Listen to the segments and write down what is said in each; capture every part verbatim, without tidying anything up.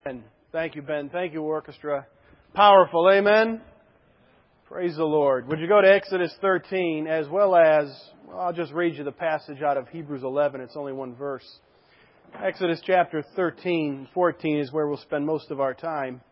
Thank you, Ben. Thank you, orchestra. Powerful. Amen. Praise the Lord. Would you go to Exodus thirteen as well as, well, I'll just read you the passage out of Hebrews eleven. It's only one verse. Exodus chapter thirteen, fourteen is where we'll spend most of our time.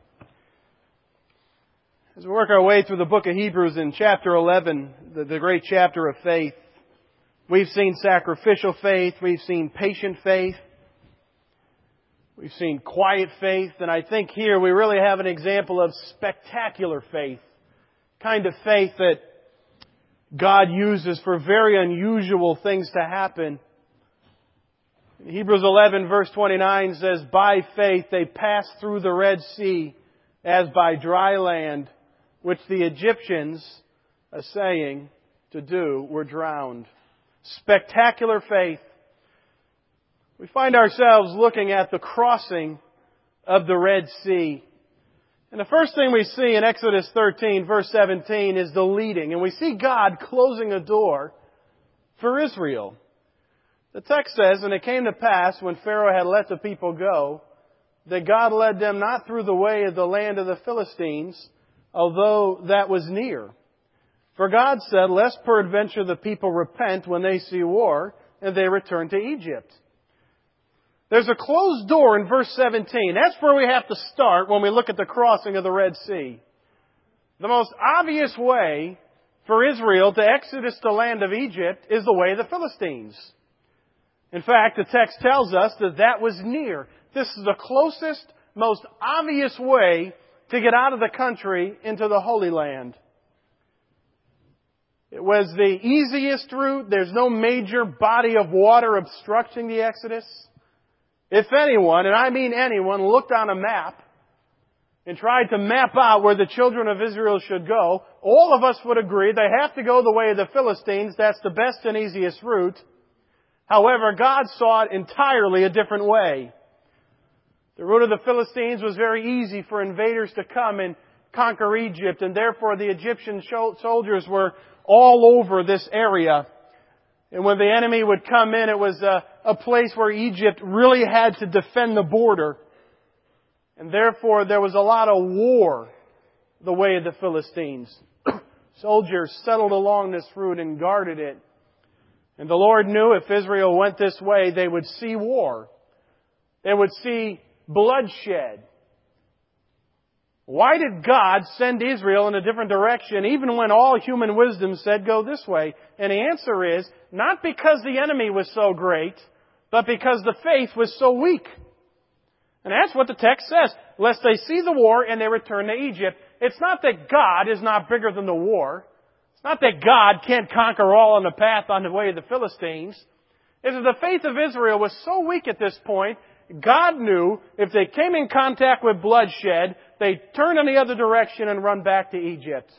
As we work our way through the book of Hebrews in chapter eleven, the, the great chapter of faith, we've seen sacrificial faith, we've seen patient faith, we've seen quiet faith, and I think here we really have an example of spectacular faith, kind of faith that God uses for very unusual things to happen. Hebrews eleven verse twenty-nine says, "By faith they passed through the Red Sea as by dry land, which the Egyptians, essaying to do, were drowned." Spectacular faith. We find ourselves looking at the crossing of the Red Sea. And the first thing we see in Exodus thirteen, verse seventeen, is the leading. And we see God closing a door for Israel. The text says, "And it came to pass, when Pharaoh had let the people go, that God led them not through the way of the land of the Philistines, although that was near. For God said, Lest peradventure the people repent when they see war, and they return to Egypt." There's a closed door in verse seventeen. That's where we have to start when we look at the crossing of the Red Sea. The most obvious way for Israel to exodus the land of Egypt is the way of the Philistines. In fact, the text tells us that that was near. This is the closest, most obvious way to get out of the country into the Holy Land. It was the easiest route. There's no major body of water obstructing the exodus. If anyone, and I mean anyone, looked on a map and tried to map out where the children of Israel should go, all of us would agree they have to go the way of the Philistines. That's the best and easiest route. However, God saw it entirely a different way. The route of the Philistines was very easy for invaders to come and conquer Egypt, and therefore the Egyptian soldiers were all over this area. And when the enemy would come in, it was a, a place where Egypt really had to defend the border. And therefore there was a lot of war the way of the Philistines. Soldiers settled along this route and guarded it. And the Lord knew if Israel went this way, they would see war. They would see bloodshed. Why did God send Israel in a different direction, even when all human wisdom said go this way? And the answer is, not because the enemy was so great, but because the faith was so weak. And that's what the text says. Lest they see the war and they return to Egypt. It's not that God is not bigger than the war. It's not that God can't conquer all on the path on the way of the Philistines. It's that the faith of Israel was so weak at this point, God knew if they came in contact with bloodshed, they'd turn in the other direction and run back to Egypt.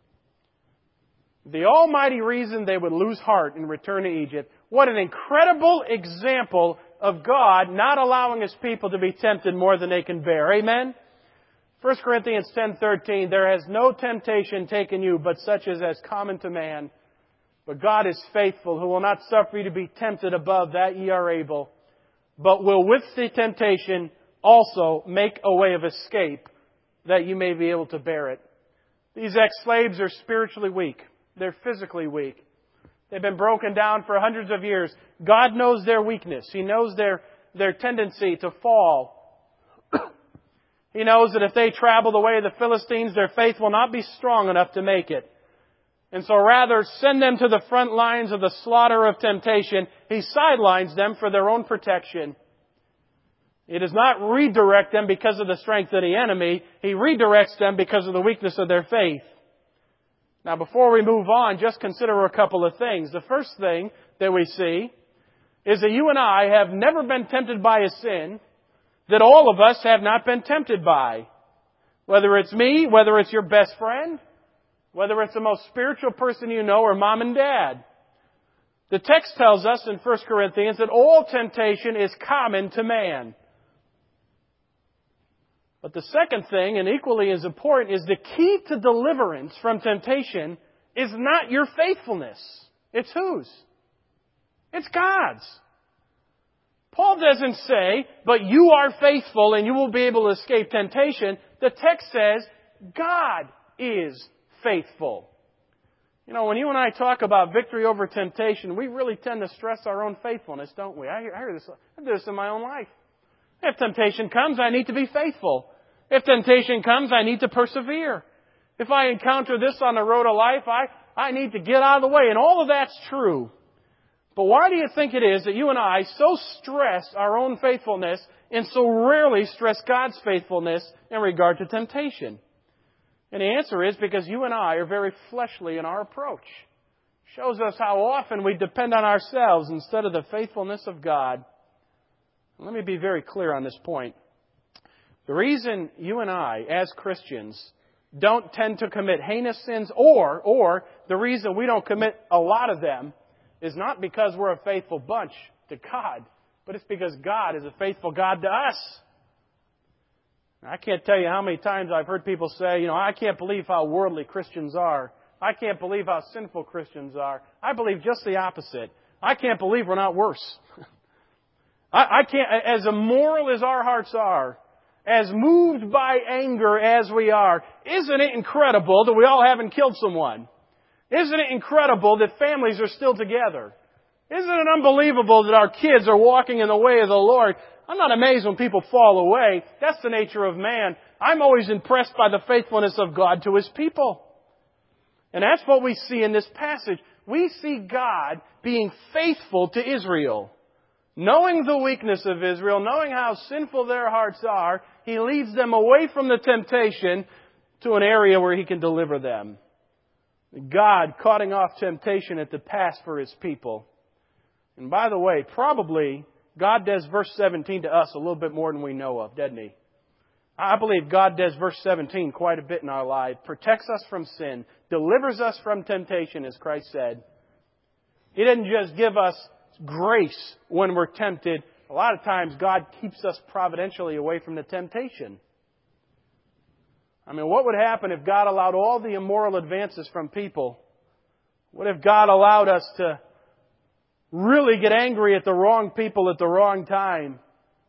The almighty reason they would lose heart and return to Egypt. What an incredible example of God not allowing His people to be tempted more than they can bear. Amen? First Corinthians ten thirteen, "There has no temptation taken you, but such as is common to man. But God is faithful, who will not suffer you to be tempted above that ye are able, but will with the temptation also make a way of escape, that you may be able to bear it." These ex-slaves are spiritually weak. They're physically weak. They've been broken down for hundreds of years. God knows their weakness. He knows their, their tendency to fall. He knows that if they travel the way of the Philistines, their faith will not be strong enough to make it. And so rather send them to the front lines of the slaughter of temptation. He sidelines them for their own protection. He does not redirect them because of the strength of the enemy. He redirects them because of the weakness of their faith. Now, before we move on, just consider a couple of things. The first thing that we see is that you and I have never been tempted by a sin that all of us have not been tempted by. Whether it's me, whether it's your best friend, whether it's the most spiritual person you know, or mom and dad. The text tells us in First Corinthians that all temptation is common to man. But the second thing, and equally as important, is the key to deliverance from temptation is not your faithfulness. It's whose? It's God's. Paul doesn't say, but you are faithful and you will be able to escape temptation. The text says, God is faithful. You know, when you and I talk about victory over temptation, we really tend to stress our own faithfulness, don't we? I hear, I hear this. I do this in my own life. If temptation comes, I need to be faithful. If temptation comes, I need to persevere. If I encounter this on the road of life, I, I need to get out of the way. And all of that's true. But why do you think it is that you and I so stress our own faithfulness and so rarely stress God's faithfulness in regard to temptation? And the answer is because you and I are very fleshly in our approach. Shows us how often we depend on ourselves instead of the faithfulness of God. Let me be very clear on this point. The reason you and I, as Christians, don't tend to commit heinous sins, or, or the reason we don't commit a lot of them, is not because we're a faithful bunch to God, but it's because God is a faithful God to us. I can't tell you how many times I've heard people say, you know, I can't believe how worldly Christians are. I can't believe how sinful Christians are. I believe just the opposite. I can't believe we're not worse. I, I can't, as immoral as our hearts are, as moved by anger as we are, isn't it incredible that we all haven't killed someone? Isn't it incredible that families are still together? Isn't it unbelievable that our kids are walking in the way of the Lord? I'm not amazed when people fall away. That's the nature of man. I'm always impressed by the faithfulness of God to His people. And that's what we see in this passage. We see God being faithful to Israel. Knowing the weakness of Israel, knowing how sinful their hearts are, He leads them away from the temptation to an area where He can deliver them. God cutting off temptation at the pass for His people. And by the way, probably God does verse seventeen to us a little bit more than we know of, doesn't He? I believe God does verse seventeen quite a bit in our life. Protects us from sin. Delivers us from temptation, as Christ said. He doesn't just give us grace when we're tempted. A lot of times God keeps us providentially away from the temptation. I mean, what would happen if God allowed all the immoral advances from people? What if God allowed us to really get angry at the wrong people at the wrong time?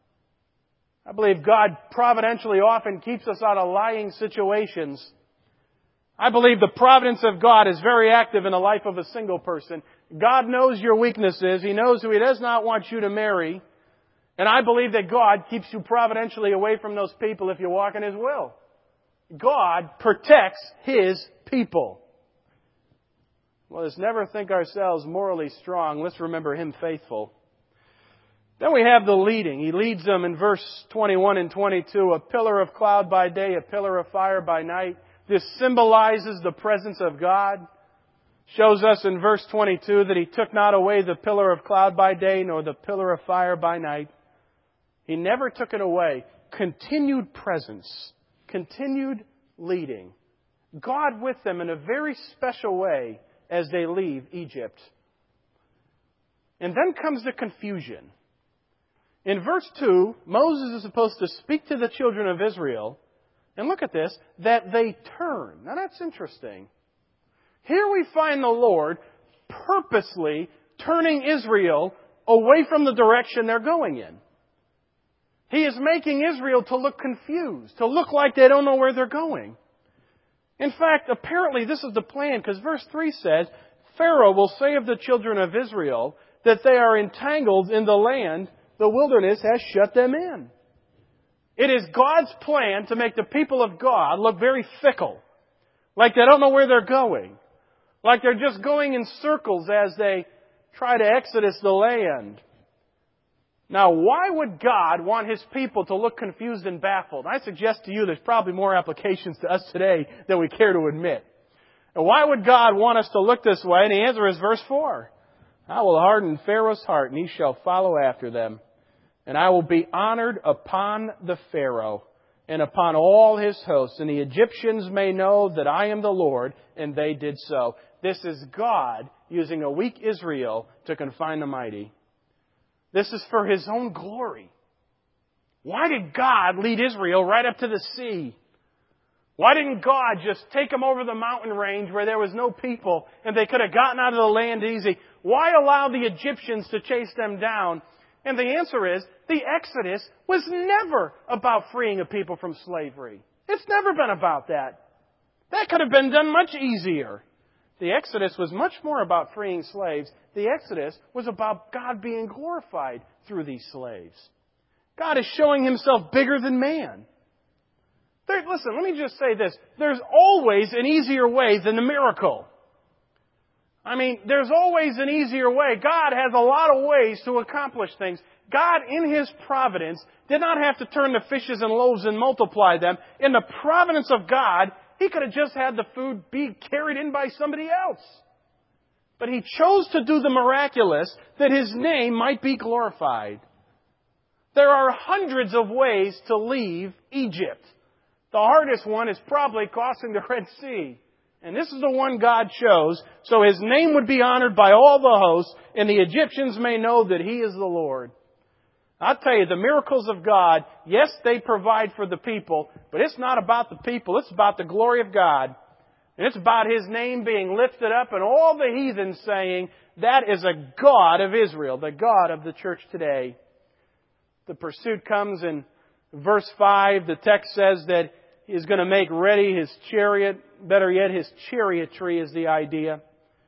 I believe God providentially often keeps us out of lying situations. I believe the providence of God is very active in the life of a single person. God knows your weaknesses. He knows who He does not want you to marry. And I believe that God keeps you providentially away from those people if you walk in His will. God protects His people. Well, let's never think ourselves morally strong. Let's remember Him faithful. Then we have the leading. He leads them in verse twenty-one and twenty-two. A pillar of cloud by day, a pillar of fire by night. This symbolizes the presence of God. Shows us in verse twenty-two that He took not away the pillar of cloud by day, nor the pillar of fire by night. He never took it away. Continued presence. Continued leading. God with them in a very special way as they leave Egypt. And then comes the confusion. In verse two, Moses is supposed to speak to the children of Israel, and look at this, that they turn. Now that's interesting. Here we find the Lord purposely turning Israel away from the direction they're going in. He is making Israel to look confused, to look like they don't know where they're going. In fact, apparently this is the plan, because verse three says, Pharaoh will say of the children of Israel that they are entangled in the land the wilderness has shut them in. It is God's plan to make the people of God look very fickle, like they don't know where they're going, like they're just going in circles as they try to exodus the land. Now, why would God want His people to look confused and baffled? I suggest to you there's probably more applications to us today than we care to admit. And why would God want us to look this way? And the answer is verse four. I will harden Pharaoh's heart, and he shall follow after them. And I will be honored upon the Pharaoh and upon all his hosts. And the Egyptians may know that I am the Lord, and they did so. This is God using a weak Israel to confine the mighty. This is for His own glory. Why did God lead Israel right up to the sea? Why didn't God just take them over the mountain range where there was no people and they could have gotten out of the land easy? Why allow the Egyptians to chase them down? And the answer is, the Exodus was never about freeing a people from slavery. It's never been about that. That could have been done much easier. The Exodus was much more about freeing slaves. The Exodus was about God being glorified through these slaves. God is showing Himself bigger than man. There, listen, let me just say this. There's always an easier way than the miracle. I mean, there's always an easier way. God has a lot of ways to accomplish things. God, in His providence, did not have to turn the fishes and loaves and multiply them. In the providence of God, He could have just had the food be carried in by somebody else. But He chose to do the miraculous that His name might be glorified. There are hundreds of ways to leave Egypt. The hardest one is probably crossing the Red Sea. And this is the one God chose, so His name would be honored by all the hosts, and the Egyptians may know that He is the Lord. I'll tell you, the miracles of God, yes, they provide for the people, but it's not about the people. It's about the glory of God. And it's about His name being lifted up and all the heathen saying, that is a God of Israel, the God of the church today. The pursuit comes in verse five. The text says that He's going to make ready His chariot. Better yet, His chariotry is the idea.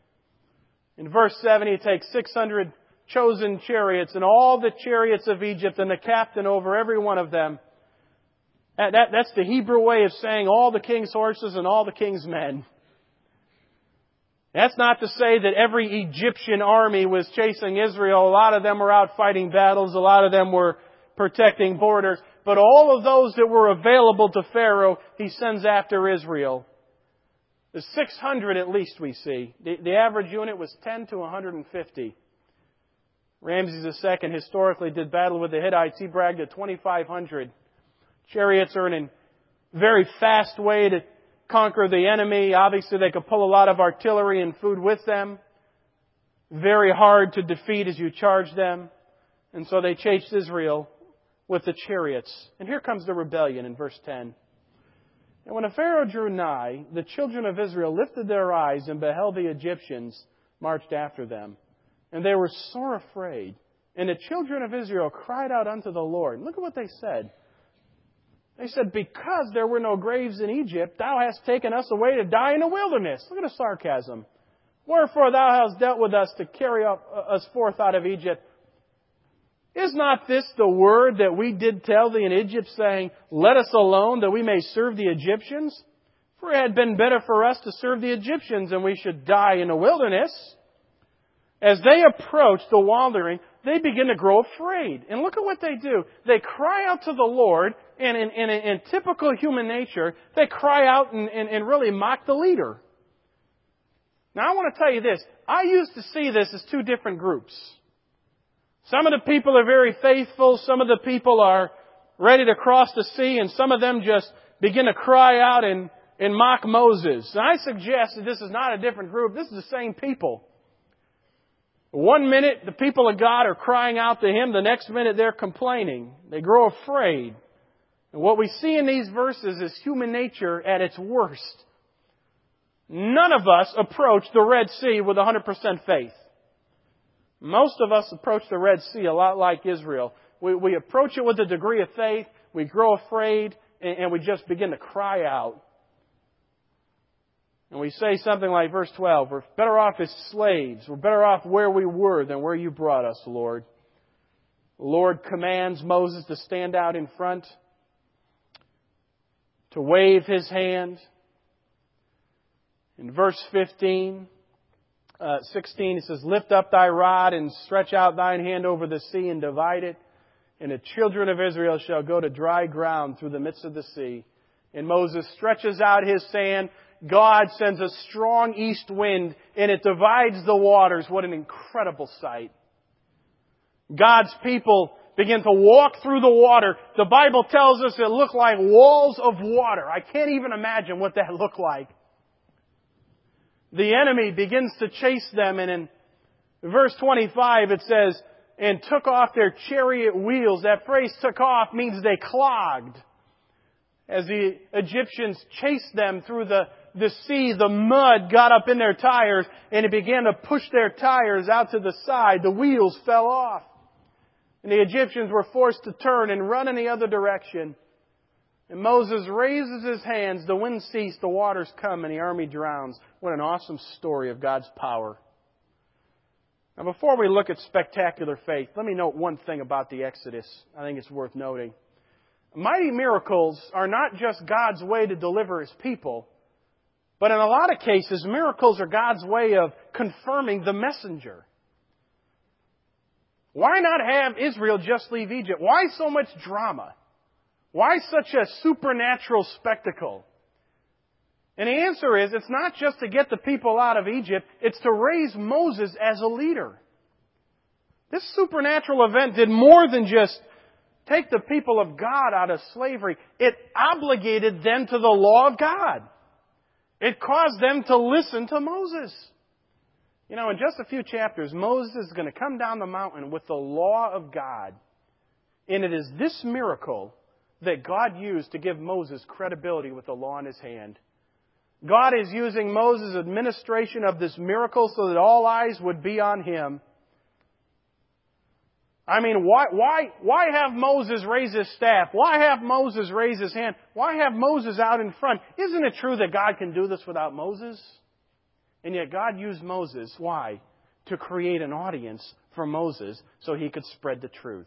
In verse seven, He takes six hundred chosen chariots and all the chariots of Egypt and the captain over every one of them. That, that, that's the Hebrew way of saying all the king's horses and all the king's men. That's not to say that every Egyptian army was chasing Israel. A lot of them were out fighting battles. A lot of them were protecting borders. But all of those that were available to Pharaoh, he sends after Israel. The six hundred at least we see. The, the average unit was ten to one hundred fifty. Ramses the Second historically did battle with the Hittites. He bragged at twenty-five hundred. Chariots are in a very fast way to conquer the enemy. Obviously, they could pull a lot of artillery and food with them. Very hard to defeat as you charge them. And so they chased Israel with the chariots. And here comes the rebellion in verse ten. And when a Pharaoh drew nigh, the children of Israel lifted their eyes and beheld the Egyptians marched after them. And they were sore afraid. And the children of Israel cried out unto the Lord. And look at what they said. They said, because there were no graves in Egypt, Thou hast taken us away to die in the wilderness. Look at the sarcasm. Wherefore Thou hast dealt with us to carry us forth out of Egypt. Is not this the word that we did tell thee in Egypt, saying, let us alone, that we may serve the Egyptians? For it had been better for us to serve the Egyptians, and we should die in the wilderness. As they approach the wandering, they begin to grow afraid. And look at what they do. They cry out to the Lord, and in, in, in typical human nature, they cry out and, and, and really mock the leader. Now I want to tell you this. I used to see this as two different groups. Some of the people are very faithful. Some of the people are ready to cross the sea, and some of them just begin to cry out and, and mock Moses. And I suggest that this is not a different group. This is the same people. One minute, the people of God are crying out to Him. The next minute, they're complaining. They grow afraid. And what we see in these verses is human nature at its worst. None of us approach the Red Sea with one hundred percent faith. Most of us approach the Red Sea a lot like Israel. We, we approach it with a degree of faith. We grow afraid, and, and we just begin to cry out. And we say something like verse twelve, we're better off as slaves. We're better off where we were than where You brought us, Lord. The Lord commands Moses to stand out in front, to wave his hand. In verse fifteen, uh, sixteen, it says, lift up thy rod and stretch out thine hand over the sea and divide it. And the children of Israel shall go to dry ground through the midst of the sea. And Moses stretches out his hand. God sends a strong east wind and it divides the waters. What an incredible sight. God's people begin to walk through the water. The Bible tells us it looked like walls of water. I can't even imagine what that looked like. The enemy begins to chase them, and in verse twenty-five it says, and took off their chariot wheels. That phrase took off means they clogged. As the Egyptians chased them through the, the sea, the mud got up in their tires and it began to push their tires out to the side. The wheels fell off. And the Egyptians were forced to turn and run in the other direction. And Moses raises his hands, the wind ceased, the waters come, and the army drowns. What an awesome story of God's power. Now, before we look at spectacular faith, let me note one thing about the Exodus. I think it's worth noting. Mighty miracles are not just God's way to deliver His people, but in a lot of cases, miracles are God's way of confirming the messenger. Why not have Israel just leave Egypt? Why so much drama? Why such a supernatural spectacle? And the answer is, it's not just to get the people out of Egypt, it's to raise Moses as a leader. This supernatural event did more than just take the people of God out of slavery. It obligated them to the law of God. It caused them to listen to Moses. You know, in just a few chapters, Moses is going to come down the mountain with the law of God. And it is this miracle that God used to give Moses credibility with the law in his hand. God is using Moses' administration of this miracle so that all eyes would be on him. I mean, why, why, why have Moses raise his staff? Why have Moses raise his hand? Why have Moses out in front? Isn't it true that God can do this without Moses? And yet God used Moses. Why? To create an audience for Moses so he could spread the truth.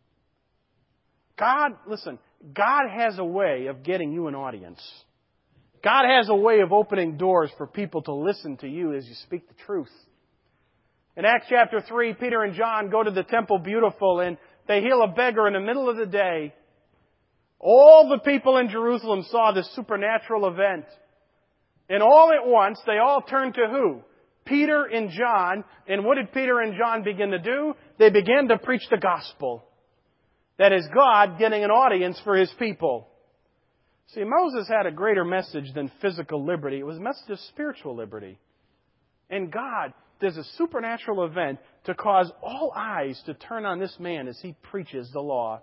God, listen, God has a way of getting you an audience. God has a way of opening doors for people to listen to you as you speak the truth. In Acts chapter three, Peter and John go to the Temple Beautiful and they heal a beggar in the middle of the day. All the people in Jerusalem saw this supernatural event. And all at once, they all turned to who? Peter and John. And what did Peter and John begin to do? They began to preach the gospel. That is God getting an audience for His people. See, Moses had a greater message than physical liberty. It was a message of spiritual liberty. And God does a supernatural event to cause all eyes to turn on this man as he preaches the law.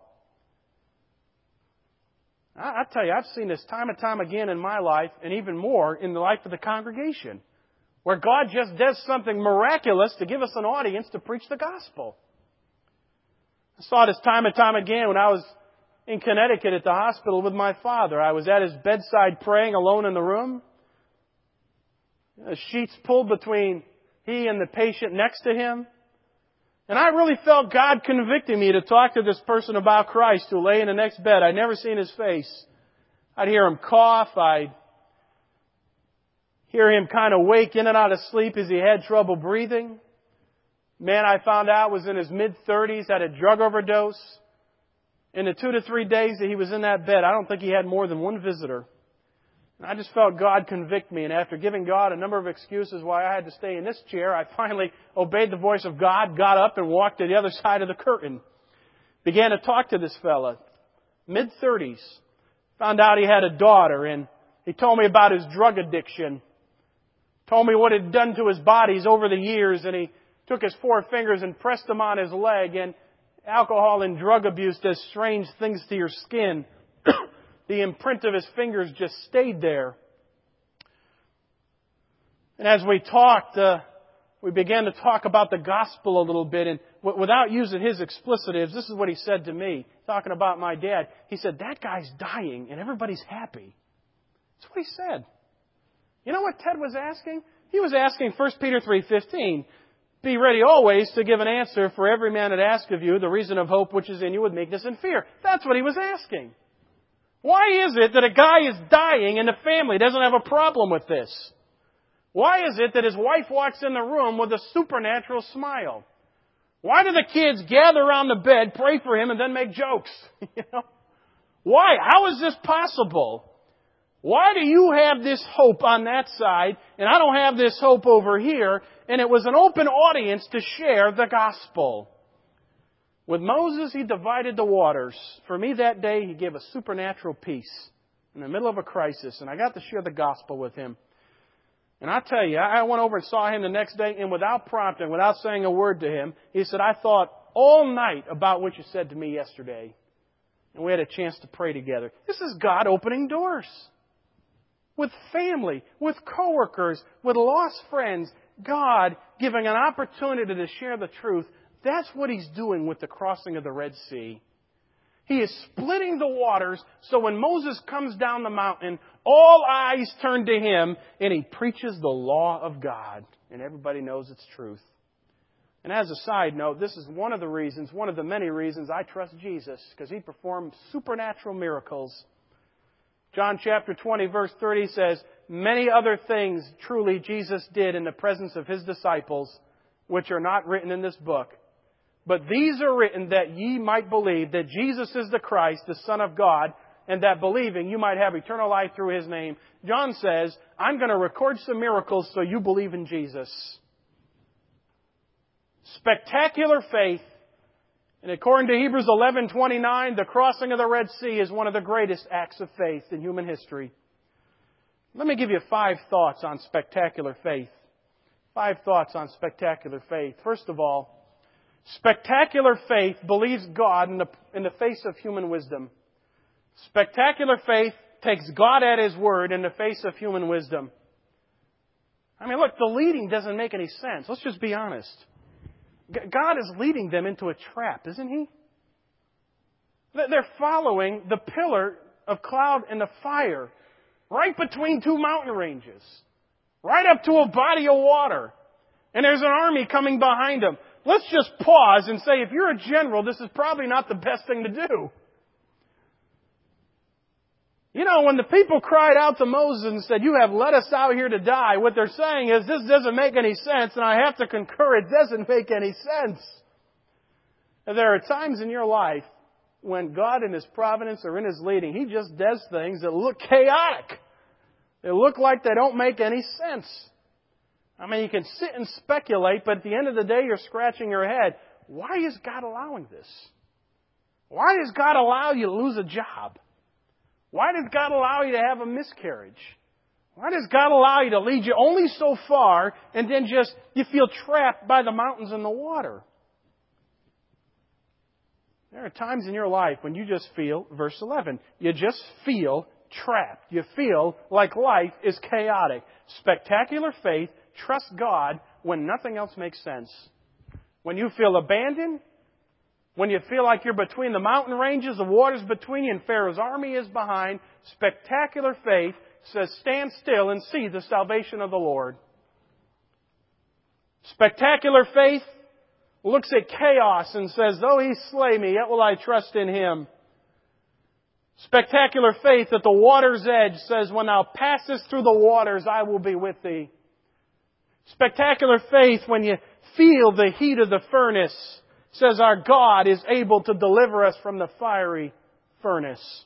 I, I tell you, I've seen this time and time again in my life, and even more in the life of the congregation, where God just does something miraculous to give us an audience to preach the gospel. I saw this time and time again when I was in Connecticut at the hospital with my father. I was at his bedside praying alone in the room. The sheets pulled between he and the patient next to him. And I really felt God convicting me to talk to this person about Christ who lay in the next bed. I'd never seen his face. I'd hear him cough. I'd hear him kind of wake in and out of sleep as he had trouble breathing. Man, I found out was in his mid-thirties, had a drug overdose. In the two to three days that he was in that bed, I don't think he had more than one visitor. And I just felt God convict me. And after giving God a number of excuses why I had to stay in this chair, I finally obeyed the voice of God, got up and walked to the other side of the curtain. Began to talk to this fella, mid-thirties. Found out he had a daughter, and he told me about his drug addiction. Told me what it had done to his bodies over the years, and he took his four fingers and pressed them on his leg, and alcohol and drug abuse does strange things to your skin. The imprint of his fingers just stayed there. And as we talked, uh, we began to talk about the gospel a little bit. And w- without using his explicitives, this is what he said to me, talking about my dad. He said, that guy's dying and everybody's happy. That's what he said. You know what Ted was asking? He was asking First Peter three fifteen. Be ready always to give an answer for every man that asks of you the reason of hope which is in you with meekness and fear. That's what he was asking. Why is it that a guy is dying and the family doesn't have a problem with this? Why is it that his wife walks in the room with a supernatural smile? Why do the kids gather around the bed, pray for him, and then make jokes? You know? Why? How is this possible? Why do you have this hope on that side and I don't have this hope over here? And it was an open audience to share the gospel. With Moses, he divided the waters. For me that day, he gave a supernatural peace in the middle of a crisis. And I got to share the gospel with him. And I tell you, I went over and saw him the next day, and without prompting, without saying a word to him, he said, I thought all night about what you said to me yesterday. And we had a chance to pray together. This is God opening doors. With family, with coworkers, with lost friends, God giving an opportunity to share the truth That's what He's doing with the crossing of the Red Sea. He is splitting the waters so when Moses comes down the mountain, all eyes turn to him and he preaches the law of God. And everybody knows it's truth. And as a side note, this is one of the reasons, one of the many reasons I trust Jesus, because He performed supernatural miracles. John chapter twenty verse thirty says, many other things truly Jesus did in the presence of His disciples, which are not written in this book. But these are written that ye might believe that Jesus is the Christ, the Son of God, and that believing you might have eternal life through His name. John says, I'm going to record some miracles so you believe in Jesus. Spectacular faith. And according to Hebrews eleven twenty-nine, the crossing of the Red Sea is one of the greatest acts of faith in human history. Let me give you five thoughts on spectacular faith. Five thoughts on spectacular faith. First of all, spectacular faith believes God in the, in the face of human wisdom. Spectacular faith takes God at His word in the face of human wisdom. I mean, look, the leading doesn't make any sense. Let's just be honest. God is leading them into a trap, isn't He? They're following the pillar of cloud and the fire right between two mountain ranges, right up to a body of water. And there's an army coming behind them. Let's just pause and say, if you're a general, this is probably not the best thing to do. You know, when the people cried out to Moses and said, you have led us out here to die, what they're saying is, this doesn't make any sense, and I have to concur, it doesn't make any sense. And there are times in your life when God in His providence or in His leading, He just does things that look chaotic. They look like they don't make any sense. I mean, you can sit and speculate, but at the end of the day, you're scratching your head. Why is God allowing this? Why does God allow you to lose a job? Why does God allow you to have a miscarriage? Why does God allow you to lead you only so far and then just you feel trapped by the mountains and the water? There are times in your life when you just feel, verse eleven, you just feel trapped. You feel like life is chaotic. Spectacular faith, trust God when nothing else makes sense. When you feel abandoned, when you feel like you're between the mountain ranges, the water's between you, and Pharaoh's army is behind, spectacular faith says, stand still and see the salvation of the Lord. Spectacular faith looks at chaos and says, though He slay me, yet will I trust in Him. Spectacular faith at the water's edge says, when thou passest through the waters, I will be with thee. Spectacular faith when you feel the heat of the furnace says our God is able to deliver us from the fiery furnace.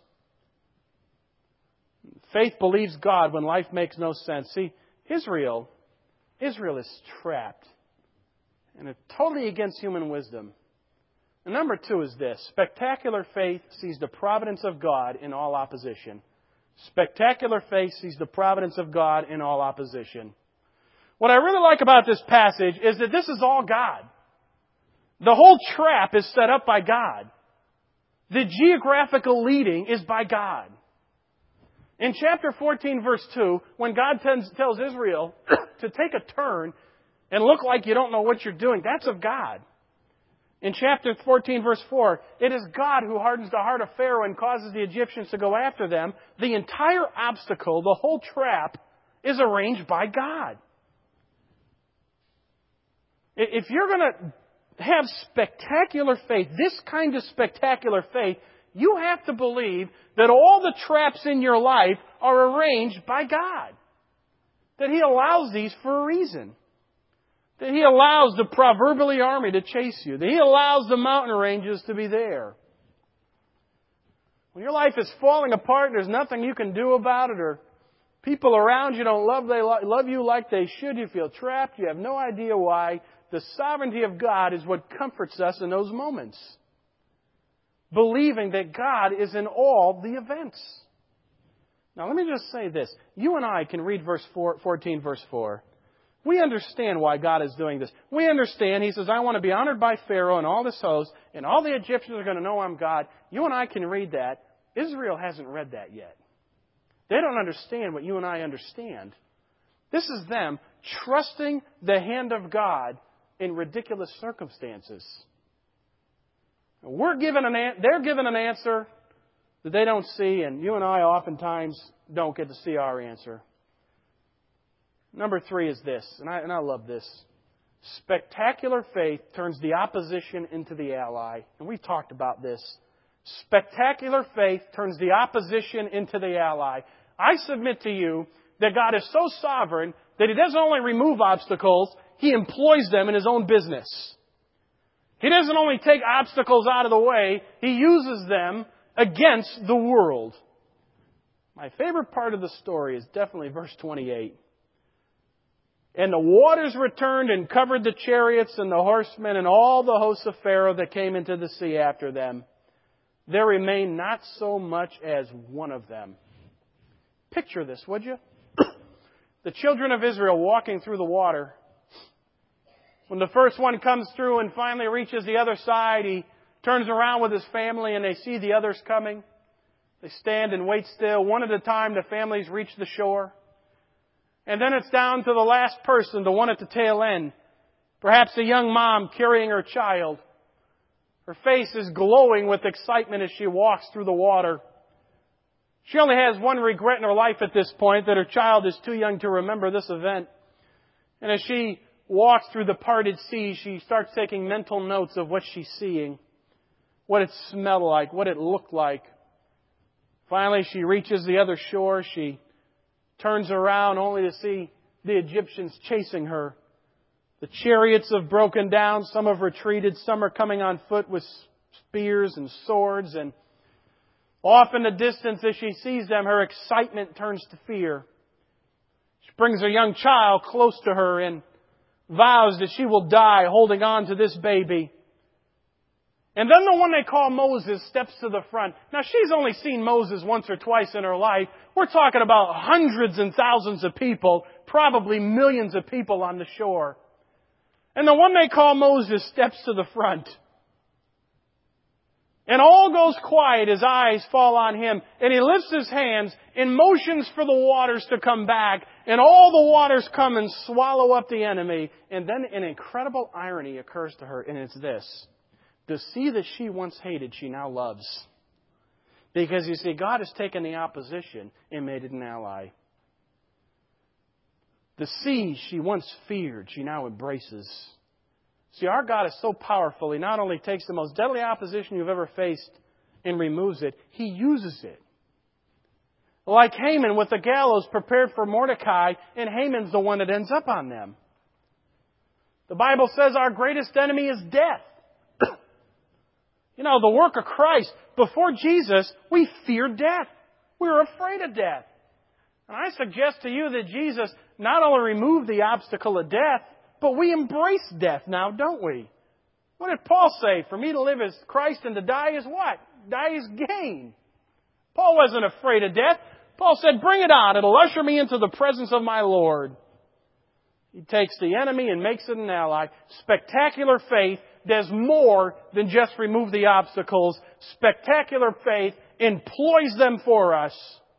Faith believes God when life makes no sense. See, Israel, Israel is trapped. And it's totally against human wisdom. And number two is this. Spectacular faith sees the providence of God in all opposition. Spectacular faith sees the providence of God in all opposition. What I really like about this passage is that this is all God. The whole trap is set up by God. The geographical leading is by God. In chapter fourteen, verse two, when God tells Israel to take a turn and look like you don't know what you're doing, that's of God. In chapter fourteen, verse four, it is God who hardens the heart of Pharaoh and causes the Egyptians to go after them. The entire obstacle, the whole trap, is arranged by God. If you're going to have spectacular faith, this kind of spectacular faith, you have to believe that all the traps in your life are arranged by God. That He allows these for a reason. That He allows the proverbial army to chase you. That He allows the mountain ranges to be there. When your life is falling apart and there's nothing you can do about it, or people around you don't love, they love you like they should, you feel trapped, you have no idea why, the sovereignty of God is what comforts us in those moments. Believing that God is in all the events. Now let me just say this. You and I can read verse fourteen, verse four. We understand why God is doing this. We understand, He says, I want to be honored by Pharaoh and all this host, and all the Egyptians are going to know I'm God. You and I can read that. Israel hasn't read that yet. They don't understand what you and I understand. This is them trusting the hand of God in ridiculous circumstances. We're given an an- they're given an answer that they don't see, and you and I oftentimes don't get to see our answer. Number three is this, and I, and I love this. Spectacular faith turns the opposition into the ally. And we've talked about this. Spectacular faith turns the opposition into the ally. I submit to you that God is so sovereign that He doesn't only remove obstacles, He employs them in His own business. He doesn't only take obstacles out of the way, He uses them against the world. My favorite part of the story is definitely verse twenty-eight. And the waters returned and covered the chariots and the horsemen and all the hosts of Pharaoh that came into the sea after them. There remained not so much as one of them. Picture this, would you? The children of Israel walking through the water. When the first one comes through and finally reaches the other side, he turns around with his family and they see the others coming. They stand and wait still. One at a time, the families reach the shore. And then it's down to the last person, the one at the tail end. Perhaps a young mom carrying her child. Her face is glowing with excitement as she walks through the water. She only has one regret in her life at this point, that her child is too young to remember this event. And as she walks through the parted sea, she starts taking mental notes of what she's seeing, what it smelled like, what it looked like. Finally, she reaches the other shore. She turns around only to see the Egyptians chasing her. The chariots have broken down. Some have retreated. Some are coming on foot with spears and swords. And off in the distance, as she sees them, her excitement turns to fear. She brings her young child close to her and vows that she will die holding on to this baby. And then the one they call Moses steps to the front. Now, she's only seen Moses once or twice in her life. We're talking about hundreds and thousands of people, probably millions of people on the shore. And the one they call Moses steps to the front. And all goes quiet. His eyes fall on him. And he lifts his hands and motions for the waters to come back. And all the waters come and swallow up the enemy. And then an incredible irony occurs to her, and it's this. The sea that she once hated, she now loves. Because, you see, God has taken the opposition and made it an ally. The sea she once feared, she now embraces. See, our God is so powerful, He not only takes the most deadly opposition you've ever faced and removes it, He uses it. Like Haman with the gallows prepared for Mordecai, and Haman's the one that ends up on them. The Bible says our greatest enemy is death. You know, the work of Christ, before Jesus, we feared death. We were afraid of death. And I suggest to you that Jesus not only removed the obstacle of death, but we embrace death now, don't we? What did Paul say? For me to live is Christ and to die is what? Die is gain. Paul wasn't afraid of death. Paul said, bring it on. It'll usher me into the presence of my Lord. He takes the enemy and makes it an ally. Spectacular faith does more than just remove the obstacles. Spectacular faith employs them for us.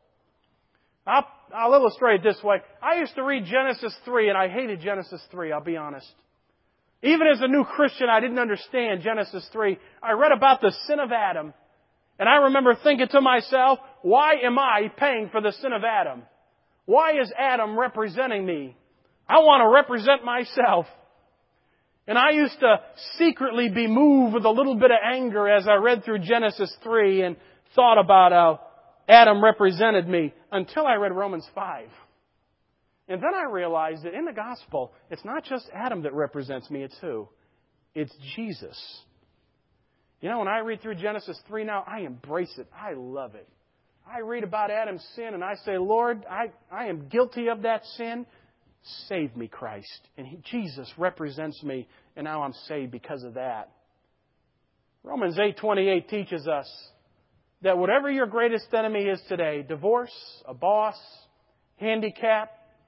I'll, I'll illustrate it this way. I used to read Genesis three, and I hated Genesis three, I'll be honest. Even as a new Christian, I didn't understand Genesis three. I read about the sin of Adam, and I remember thinking to myself, why am I paying for the sin of Adam? Why is Adam representing me? I want to represent myself. And I used to secretly be moved with a little bit of anger as I read through Genesis three and thought about how Adam represented me, until I read Romans five. And then I realized that in the gospel, it's not just Adam that represents me, it's who? It's Jesus. You know, when I read through Genesis three now, I embrace it. I love it. I read about Adam's sin and I say, Lord, I, I am guilty of that sin. Save me, Christ. And he, Jesus represents me, and now I'm saved because of that. Romans eight twenty-eight teaches us that whatever your greatest enemy is today, divorce, a boss, handicap,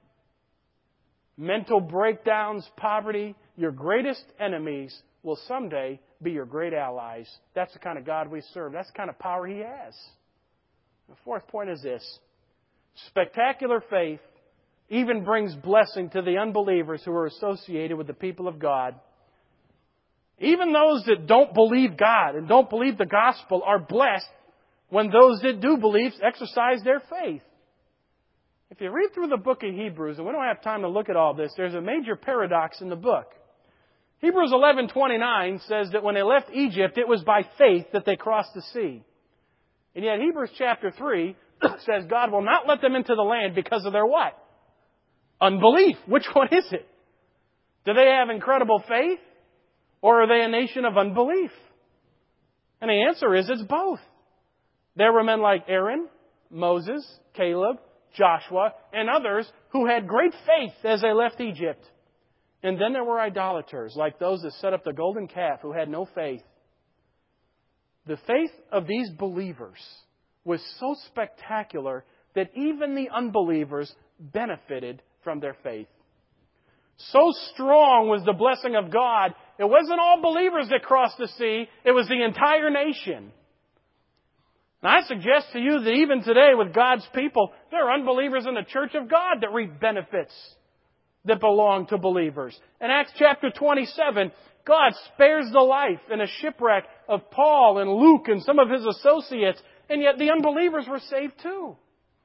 mental breakdowns, poverty, your greatest enemies will someday be your great allies. That's the kind of God we serve. That's the kind of power He has. The fourth point is this. Spectacular faith even brings blessing to the unbelievers who are associated with the people of God. Even those that don't believe God and don't believe the gospel are blessed when those that do believe exercise their faith. If you read through the book of Hebrews, and we don't have time to look at all this, there's a major paradox in the book. Hebrews eleven twenty-nine says that when they left Egypt, it was by faith that they crossed the sea. And yet Hebrews chapter three says God will not let them into the land because of their what? Unbelief. Which one is it? Do they have incredible faith? Or are they a nation of unbelief? And the answer is it's both. There were men like Aaron, Moses, Caleb, Joshua, and others who had great faith as they left Egypt. And then there were idolaters, like those that set up the golden calf, who had no faith. The faith of these believers was so spectacular that even the unbelievers benefited from their faith. So strong was the blessing of God, it wasn't all believers that crossed the sea, it was the entire nation. And I suggest to you that even today with God's people, there are unbelievers in the church of God that reap benefits that belong to believers. In Acts chapter twenty-seven, God spares the life in a shipwreck of Paul and Luke and some of his associates, and yet the unbelievers were saved too.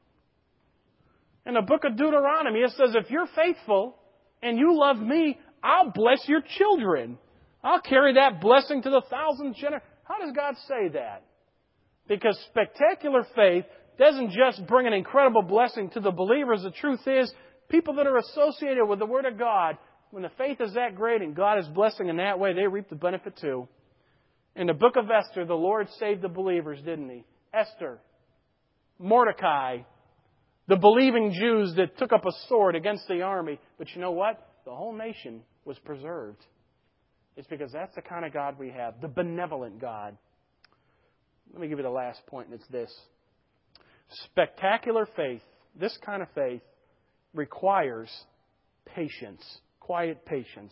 In the book of Deuteronomy, it says, if you're faithful and you love me, I'll bless your children. I'll carry that blessing to the thousandth generation. How does God say that? Because spectacular faith doesn't just bring an incredible blessing to the believers. The truth is, people that are associated with the Word of God, when the faith is that great and God is blessing in that way, they reap the benefit too. In the book of Esther, the Lord saved the believers, didn't He? Esther, Mordecai, the believing Jews that took up a sword against the army. But you know what? The whole nation was preserved. It's because that's the kind of God we have, the benevolent God. Let me give you the last point, and it's this. Spectacular faith, this kind of faith, requires patience, quiet patience.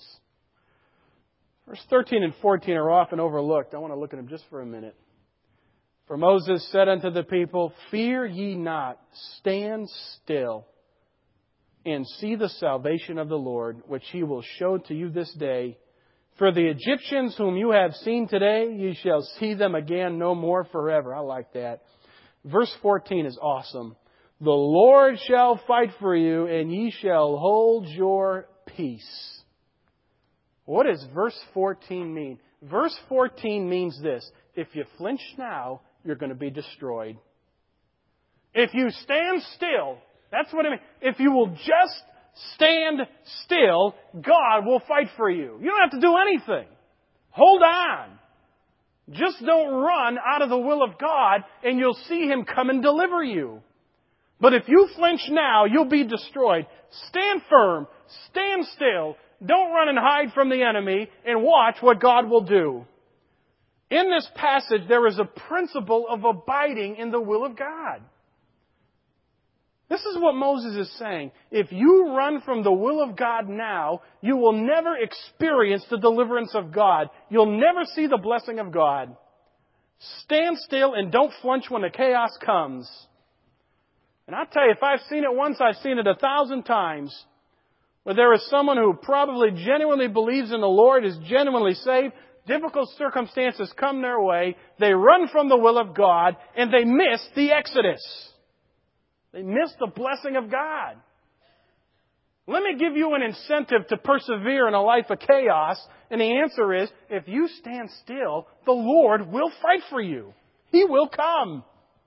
Verse thirteen and fourteen are often overlooked. I want to look at them just for a minute. For Moses said unto the people, fear ye not, stand still, and see the salvation of the Lord, which He will show to you this day. For the Egyptians whom you have seen today, ye shall see them again no more forever. I like that. Verse fourteen is awesome. The Lord shall fight for you, and ye shall hold your peace. What does verse fourteen mean? Verse fourteen means this. If you flinch now, you're going to be destroyed. If you stand still, that's what it means. If you will just stand still, God will fight for you. You don't have to do anything. Hold on. Just don't run out of the will of God, and you'll see Him come and deliver you. But if you flinch now, you'll be destroyed. Stand firm. Stand still. Don't run and hide from the enemy, and watch what God will do. In this passage, there is a principle of abiding in the will of God. This is what Moses is saying. If you run from the will of God now, you will never experience the deliverance of God. You'll never see the blessing of God. Stand still and don't flinch when the chaos comes. And I tell you, if I've seen it once, I've seen it a thousand times. Where there is someone who probably genuinely believes in the Lord, is genuinely saved, difficult circumstances come their way, they run from the will of God, and they miss the Exodus. They miss the blessing of God. Let me give you an incentive to persevere in a life of chaos. And the answer is, if you stand still, the Lord will fight for you. He will come.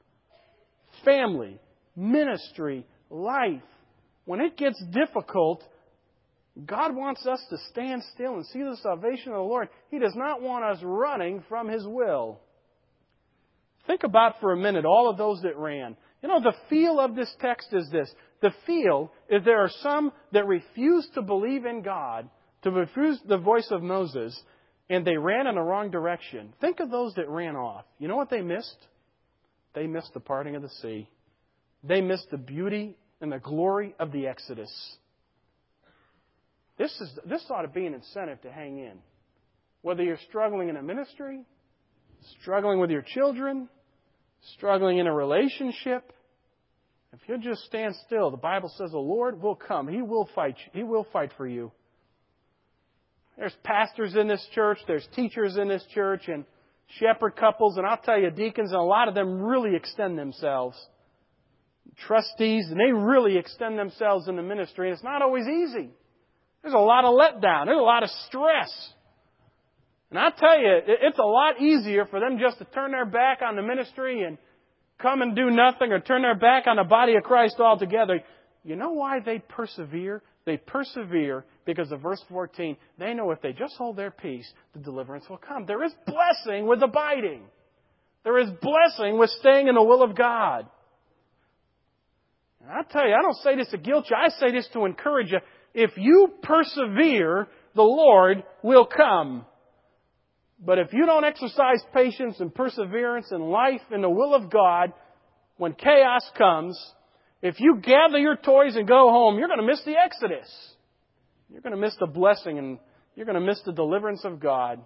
Family, ministry, life. When it gets difficult, God wants us to stand still and see the salvation of the Lord. He does not want us running from His will. Think about for a minute all of those that ran. You know, the feel of this text is this. The feel is there are some that refuse to believe in God, to refuse the voice of Moses, and they ran in the wrong direction. Think of those that ran off. You know what they missed? They missed the parting of the sea. They missed the beauty and the glory of the Exodus. This is this ought to be an incentive to hang in. Whether you're struggling in a ministry, struggling with your children, struggling in a relationship, if you just stand still, the Bible says the Lord will come. He will fight you. He will fight for you. There's pastors in this church, there's teachers in this church, and shepherd couples, and I'll tell you, deacons, and a lot of them really extend themselves. Trustees, and they really extend themselves in the ministry, and it's not always easy. There's a lot of letdown. There's a lot of stress. And I'll tell you, it's a lot easier for them just to turn their back on the ministry and come and do nothing, or turn their back on the body of Christ altogether. You know why they persevere? They persevere because of verse fourteen. They know if they just hold their peace, the deliverance will come. There is blessing with abiding. There is blessing with staying in the will of God. And I'll tell you, I don't say this to guilt you. I say this to encourage you. If you persevere, the Lord will come. But if you don't exercise patience and perseverance in life in the will of God, when chaos comes, if you gather your toys and go home, you're going to miss the Exodus. You're going to miss the blessing, and you're going to miss the deliverance of God.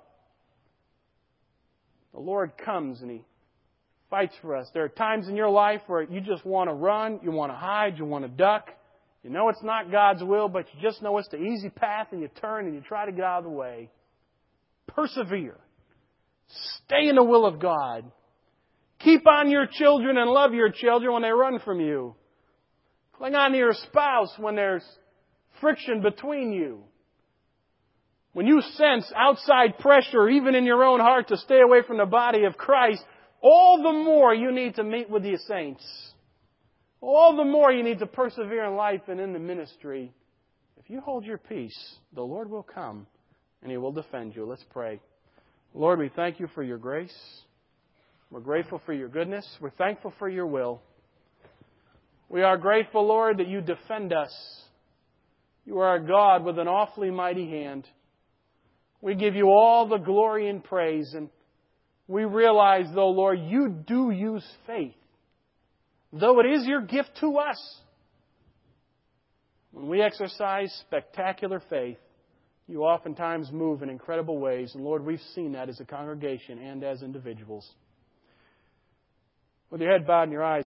The Lord comes and He fights for us. There are times in your life where you just want to run, you want to hide, you want to duck. You know it's not God's will, but you just know it's the easy path, and you turn and you try to get out of the way. Persevere. Stay in the will of God. Keep on your children and love your children when they run from you. Cling on to your spouse when there's friction between you. When you sense outside pressure, even in your own heart, to stay away from the body of Christ, all the more you need to meet with the saints. All the more you need to persevere in life and in the ministry. If you hold your peace, the Lord will come and He will defend you. Let's pray. Lord, we thank You for Your grace. We're grateful for Your goodness. We're thankful for Your will. We are grateful, Lord, that You defend us. You are a God with an awfully mighty hand. We give You all the glory and praise, and we realize, though, Lord, You do use faith. Though it is Your gift to us, when we exercise spectacular faith, You oftentimes move in incredible ways. And Lord, we've seen that as a congregation and as individuals. With your head bowed and your eyes